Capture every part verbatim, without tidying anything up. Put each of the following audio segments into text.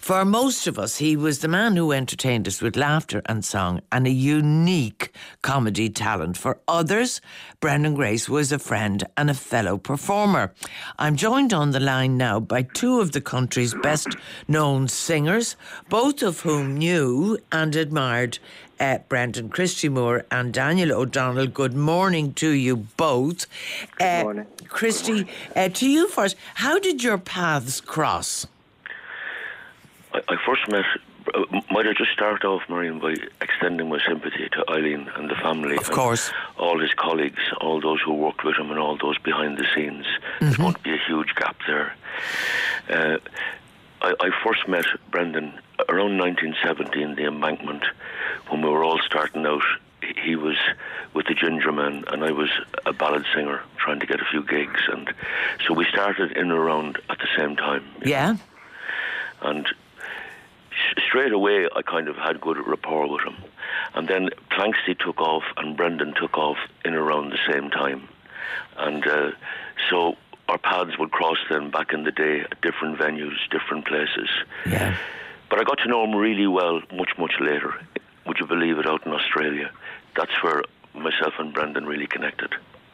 For most of us, he was the man who entertained us with laughter and song and a unique comedy talent. For others, Brendan Grace was a friend and a fellow performer. I'm joined on the line now by two of the country's best known singers, both of whom knew and admired Uh, Brendan, Christy Moore and Daniel O'Donnell. Good morning to you both. Good uh, morning. Christy, uh, to you first. How did your paths cross? I, I first met, uh, might I just start off, Marion, by extending my sympathy to Eileen and the family. Of course. All his colleagues, all those who worked with him and all those behind the scenes. Mm-hmm. There's going to be a huge gap there. Uh, I, I first met Brendan around nineteen seventy in the Embankment, when we were all starting out. He was with the Ginger Men and I was a ballad singer trying to get a few gigs, and so we started in and around at the same time. Yeah. know? And sh- straight away I kind of had good rapport with him. And then Planksty took off and Brendan took off in around the same time. And uh, so our paths would cross then back in the day at different venues, different places. Yeah. But I got to know him really well much, much later. Would you believe it, out in Australia? That's where myself and Brendan really connected.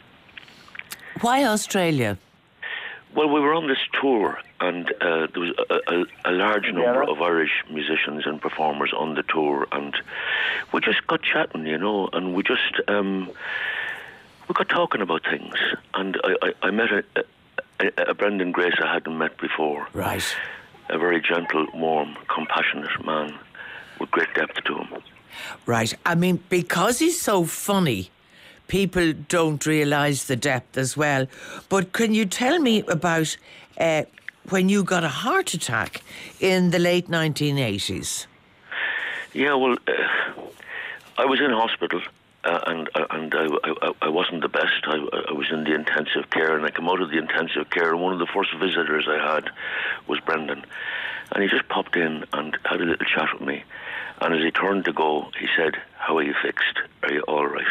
Why Australia? Well, we were on this tour, and uh, there was a, a, a large number of Irish musicians and performers on the tour, and we just got chatting, you know, and we just um, we got talking about things. And I, I, I met a, a, a Brendan Grace I hadn't met before. Right. A very gentle, warm, compassionate man with great depth to him. Right. I mean, because he's so funny, people don't realise the depth as well. But can you tell me about uh, when you got a heart attack in the late nineteen eighties? Yeah, well, uh, I was in hospital. Uh, and uh, and I, I, I wasn't the best. I, I was in the intensive care, and I came out of the intensive care, and one of the first visitors I had was Brendan. And he just popped in and had a little chat with me. And as he turned to go, he said, "How are you fixed? Are you all right?"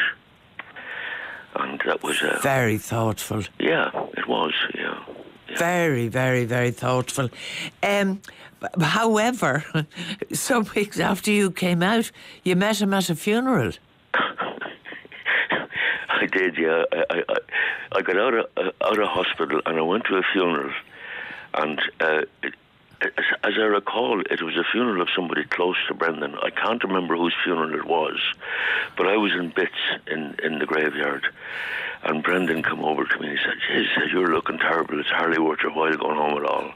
And that was... Uh, very thoughtful. Yeah, it was, yeah. yeah. Very, very, very thoughtful. Um, however, some weeks after you came out, you met him at a funeral. I did, yeah. I, I, I got out of uh, out of hospital and I went to a funeral, and uh, it, as, as I recall, it was a funeral of somebody close to Brendan. I can't remember whose funeral it was, but I was in bits in, in the graveyard, and Brendan came over to me and he said, "Jeez, you're looking terrible. It's hardly worth your while going home at all."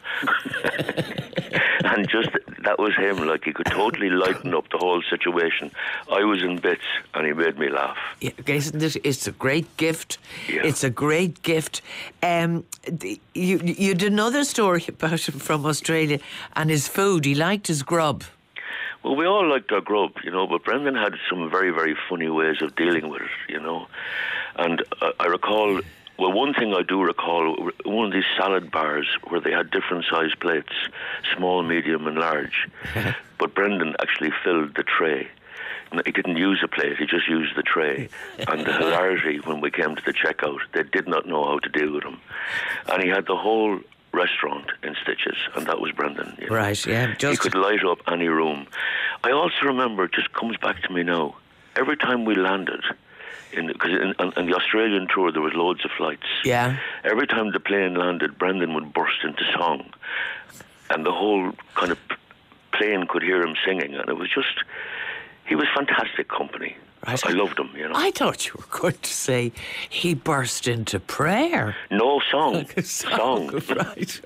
And just that was him. Like, he could totally lighten up the whole situation. I was in bits, and he made me laugh. Yeah, isn't it? It's a great gift. Yeah. It's a great gift. Um, the, you you did another story about him from Australia and his food. He liked his grub. Well, we all liked our grub, you know, but Brendan had some very, very funny ways of dealing with it, you know. And uh, I recall, well, one thing I do recall, one of these salad bars where they had different size plates, small, medium and large. But Brendan actually filled the tray. He didn't use a plate, he just used the tray. And the hilarity when we came to the checkout, they did not know how to deal with him. And he had the whole restaurant in stitches, and that was Brendan. You know? Right, yeah. Just he could light up any room. I also remember, it just comes back to me now, every time we landed, because in, on, on the Australian tour there was loads of flights. Yeah. Every time the plane landed, Brendan would burst into song, and the whole kind of plane could hear him singing, and it was just, he was fantastic company. Right. I loved him, you know. I thought you were going to say he burst into prayer. No, song. Like a song. Song. Right.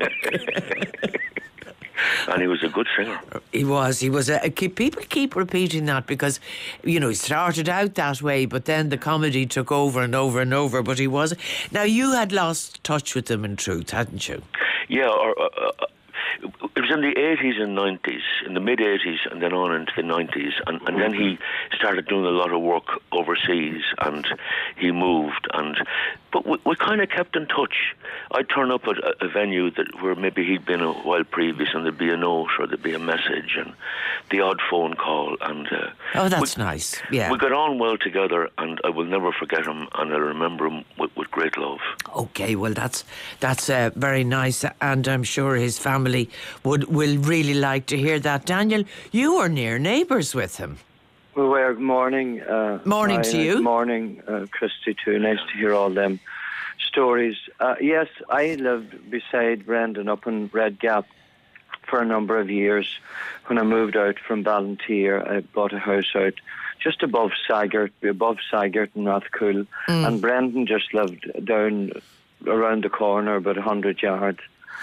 And he was a good singer. He was. He was. A, keep, people keep repeating that because, you know, he started out that way, but then the comedy took over and over and over. But he was. Now, you had lost touch with him in truth, hadn't you? Yeah, or, uh, uh, it was in the eighties and nineties, in the mid-eighties and then on into the nineties. And, and then he started doing a lot of work overseas and he moved. and But we, we kind of kept in touch. I'd turn up at a, a venue that where maybe he'd been a while previous, and there'd be a note or there'd be a message and the odd phone call. And uh, Oh, that's we, nice. Yeah. We got on well together, and I will never forget him, and I remember him with, with great great love. Okay, well that's that's uh, very nice, and I'm sure his family would will really like to hear that. Daniel, you were near neighbours with him. We were. Morning. Uh, morning to you. Morning, uh, Christy too. Nice to hear all them stories. Uh, yes, I lived beside Brendan up in Red Gap for a number of years. When I moved out from Ballantyre, I bought a house out just above Saggart, above Saggart in Rathcoole, mm. and Brendan just lived down around the corner, about a hundred yards.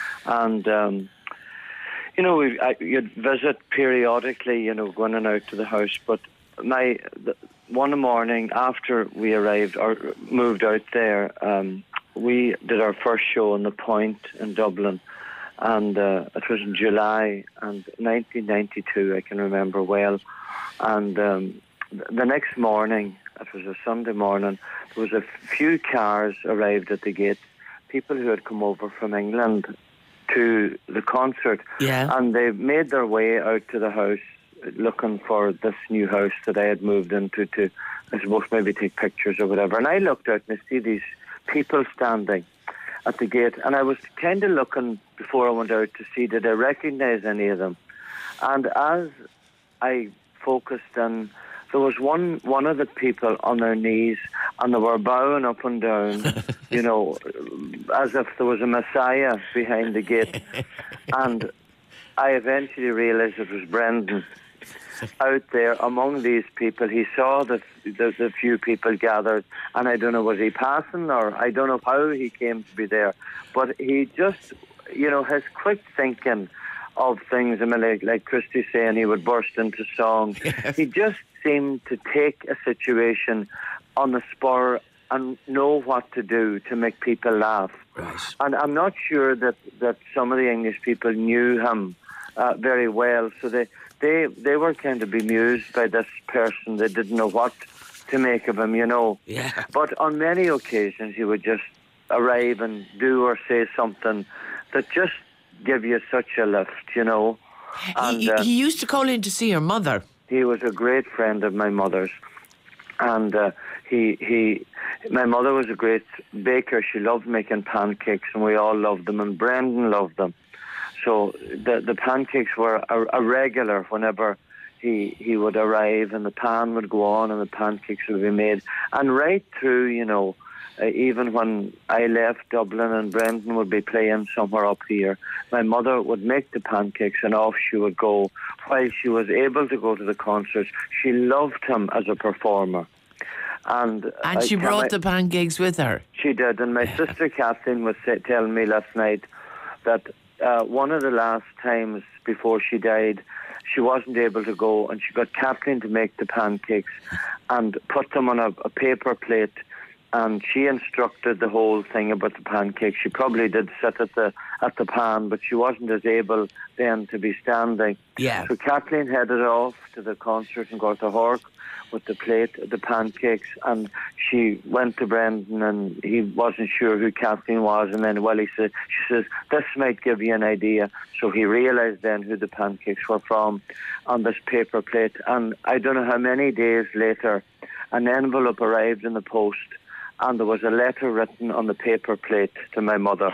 And um, you know, we I, you'd visit periodically, you know, going in and out to the house. But my the, one morning after we arrived or moved out there, um, we did our first show on the Point in Dublin. And uh, it was in July and nineteen ninety-two, I can remember well. And um, the next morning, it was a Sunday morning, there was a few cars arrived at the gate, people who had come over from England to the concert. Yeah. And they made their way out to the house looking for this new house that I had moved into to, I suppose, maybe take pictures or whatever. And I looked out and I see these people standing at the gate, and I was kind of looking before I went out to see did I recognise any of them. And as I focused in, there was one one of the people on their knees, and they were bowing up and down, you know, as if there was a Messiah behind the gate. And I eventually realised it was Brendan out there among these people. He saw the, the the few people gathered, and I don't know, was he passing, or I don't know how he came to be there, but he just, you know, his quick thinking of things, I mean, like, like Christy saying he would burst into song. Yes. He just seemed to take a situation on the spur and know what to do to make people laugh. Right. And I'm not sure that, that some of the English people knew him uh, very well, so they They they were kind of bemused by this person. They didn't know what to make of him, you know. Yeah. But on many occasions, he would just arrive and do or say something that just give you such a lift, you know. And he, uh, he used to call in to see your mother. He was a great friend of my mother's, and uh, he he. My mother was a great baker. She loved making pancakes, and we all loved them, and Brendan loved them. So the the pancakes were a, a regular whenever he he would arrive, and the pan would go on and the pancakes would be made. And right through, you know, uh, even when I left Dublin and Brendan would be playing somewhere up here, my mother would make the pancakes and off she would go. While she was able to go to the concerts, she loved him as a performer. And, and she brought I, the pancakes with her. She did. And my sister Kathleen was say, telling me last night that Uh, one of the last times before she died, she wasn't able to go, and she got Kathleen to make the pancakes and put them on a, a paper plate, and she instructed the whole thing about the pancakes. She probably did sit at the at the pan, but she wasn't as able then to be standing. Yeah. So Kathleen headed off to the concert and got to Hork with the plate, the pancakes, and she went to Brendan, and he wasn't sure who Kathleen was, and then, well, he said, she says, this might give you an idea. So he realised then who the pancakes were from on this paper plate, and I don't know how many days later, an envelope arrived in the post, and there was a letter written on the paper plate to my mother.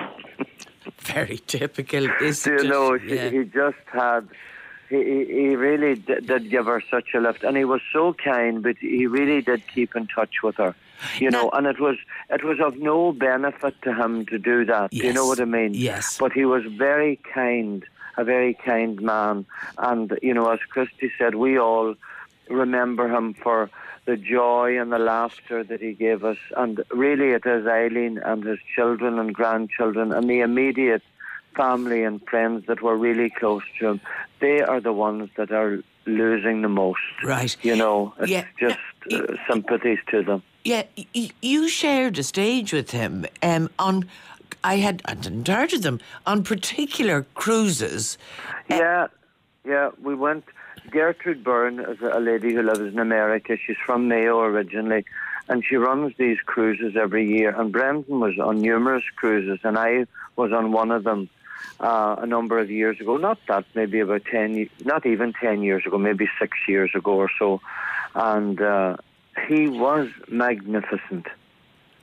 Very typical, isn't it? You know, she, yeah. he just had... He, he really did, did give her such a lift, and he was so kind, but he really did keep in touch with her, you know. Now, and it was it was of no benefit to him to do that. Yes, you know what I mean? Yes. But he was very kind, a very kind man, and you know, as Christy said, we all remember him for the joy and the laughter that he gave us, and really, it is Eileen and his children and grandchildren and the immediate family and friends that were really close to him. They are the ones that are losing the most. Right. You know, it's yeah. just uh, sympathies to them. Yeah, y- you shared a stage with him um, on, I had I hadn't heard of them, on particular cruises. Yeah, yeah, we went, Gertrude Byrne is a lady who lives in America. She's from Mayo originally, and she runs these cruises every year. And Brendan was on numerous cruises, and I was on one of them uh, a number of years ago. Not that, maybe about ten, not even ten years ago, maybe six years ago or so. And uh, he was magnificent.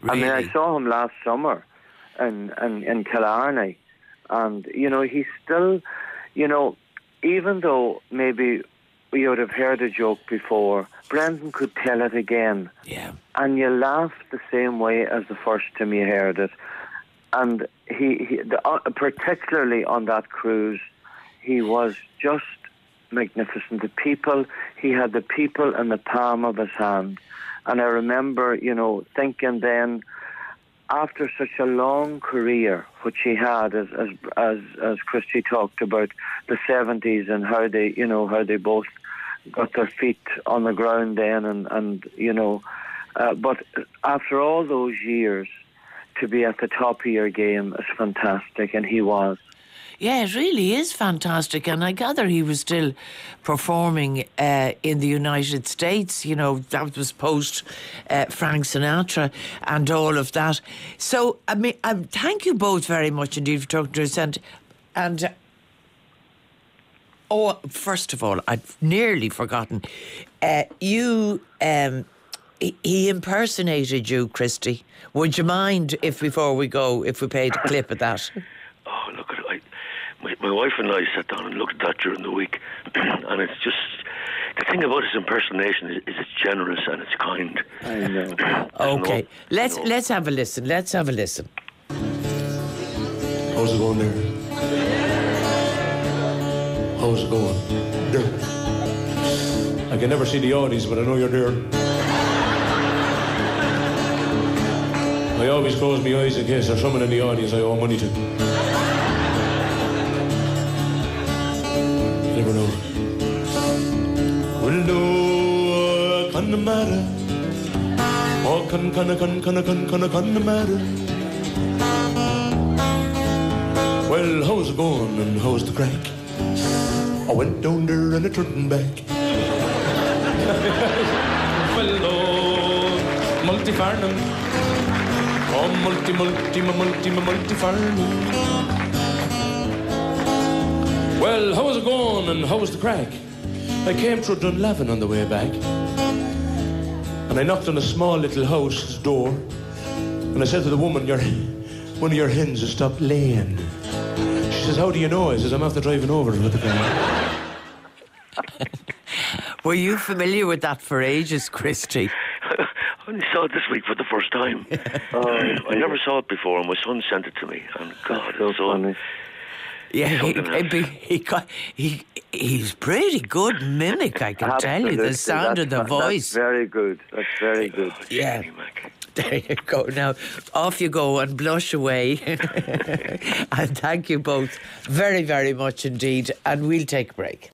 Really? I mean, I saw him last summer in, in, in Killarney, and, you know, he's still, you know, even though maybe you would have heard a joke before, Brendan could tell it again. Yeah. And you laugh the same way as the first time you heard it. And he, he the, uh, particularly on that cruise, he was just magnificent. The people, he had the people in the palm of his hand. And I remember, you know, thinking then, after such a long career, which he had, as as as, as Christy talked about, the seventies and how they, you know, how they both got their feet on the ground then, and, and you know, uh, but after all those years, to be at the top of your game is fantastic, and he was. Yeah, it really is fantastic. And I gather he was still performing uh, in the United States. You know, that was post uh, Frank Sinatra and all of that. So, I mean, um, thank you both very much indeed for talking to us. And, and uh, oh, first of all, I'd nearly forgotten. Uh, you, um, he, he impersonated you, Christy. Would you mind if, before we go, if we played a clip of that? Oh, look at it. I, my, my wife and I sat down and looked at that during the week, and it's just, the thing about his impersonation is, is it's generous and it's kind. I know. Okay, no, let's no. let's have a listen. Let's have a listen. How's it going there? How's it going? There. I can never see the audience, but I know you're there. I always close my eyes in case there's someone in the audience I owe money to. You never know. Well, no, can matter. Oh, can, can, can, can, can, can, can matter. Well, how's it going and how's the crack? I went down there and I turned back. Well, oh, multi-farnham. Oh, multi, multi, multi, multi-farnham. Well, how's it going and how's the crack? I came through Dunlavin on the way back, and I knocked on a small little house's door, and I said to the woman, "Your, one of your hens has stopped laying." She says, "How do you know?" I says, "I'm after driving over with the car." Were you familiar with that for ages, Christy? I only saw it this week for the first time. uh, I never saw it before, and my son sent it to me. And God, so it's so funny. Yeah, he, Something else. he, he, got- he he's pretty good mimic, I can tell you. The Absolutely. sound of the That's- voice. That's very good. That's very good. Oh, Yeah. Jenny Mac. There you go. Now, off you go and blush away. And thank you both very, very much indeed. And we'll take a break.